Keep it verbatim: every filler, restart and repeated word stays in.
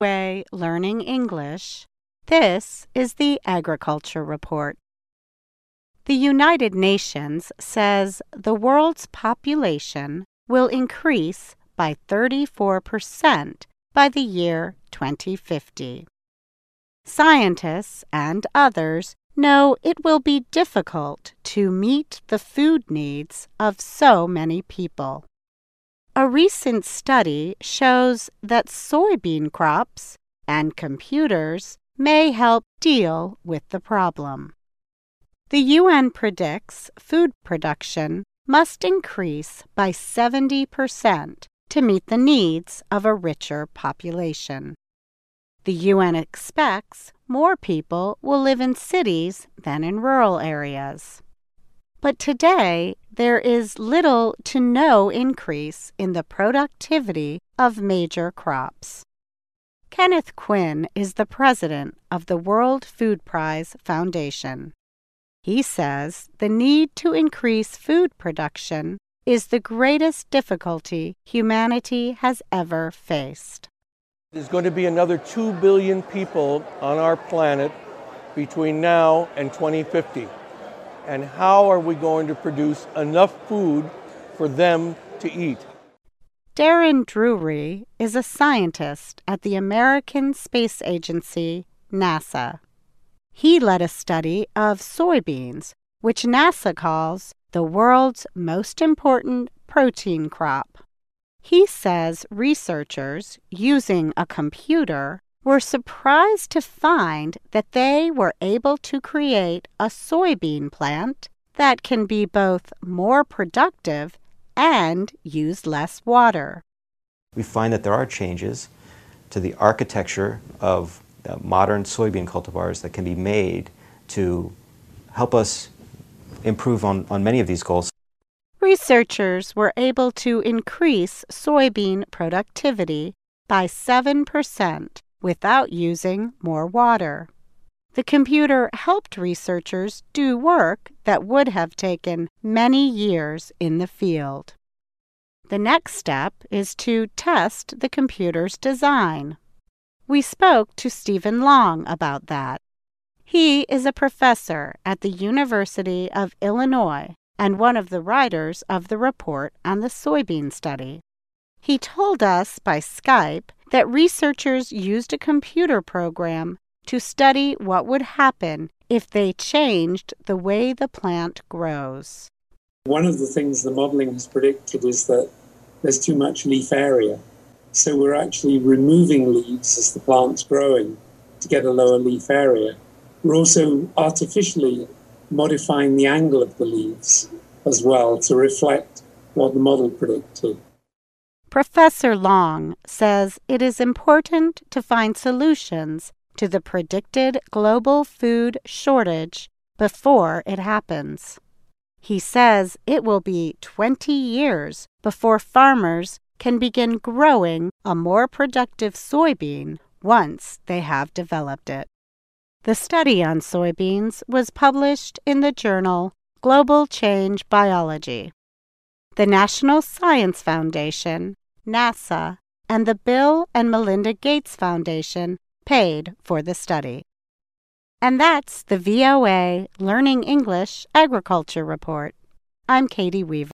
Way Learning English, this is the Agriculture Report. The United Nations says the world's population will increase by thirty-four percent by the year twenty fifty. Scientists and others know it will be difficult to meet the food needs of so many people. A recent study shows that soybean crops and computers may help deal with the problem. The U N predicts food production must increase by seventy percent to meet the needs of a richer population. The U N expects more people will live in cities than in rural areas. But today, there is little to no increase in the productivity of major crops. Kenneth Quinn is the president of the World Food Prize Foundation. He says the need to increase food production is the greatest difficulty humanity has ever faced. There's going to be another two billion people on our planet between now and twenty fifty. And how are we going to produce enough food for them to eat? Darren Drury is a scientist at the American Space Agency, NASA. He led a study of soybeans, which NASA calls the world's most important protein crop. He says researchers using a computer were surprised to find that they were able to create a soybean plant that can be both more productive and use less water. We find that there are changes to the architecture of uh, modern soybean cultivars that can be made to help us improve on, on many of these goals. Researchers were able to increase soybean productivity by seven percent without using more water. The computer helped researchers do work that would have taken many years in the field. The next step is to test the computer's design. We spoke to Stephen Long about that. He is a professor at the University of Illinois and one of the writers of the report on the soybean study. He told us by Skype that researchers used a computer program to study what would happen if they changed the way the plant grows. One of the things the modeling has predicted is that there's too much leaf area. So we're actually removing leaves as the plant's growing to get a lower leaf area. We're also artificially modifying the angle of the leaves as well to reflect what the model predicted. Professor Long says it is important to find solutions to the predicted global food shortage before it happens. He says it will be twenty years before farmers can begin growing a more productive soybean once they have developed it. The study on soybeans was published in the journal Global Change Biology. The National Science Foundation, NASA, and the Bill and Melinda Gates Foundation paid for the study. And that's the V O A Learning English Agriculture Report. I'm Katie Weaver.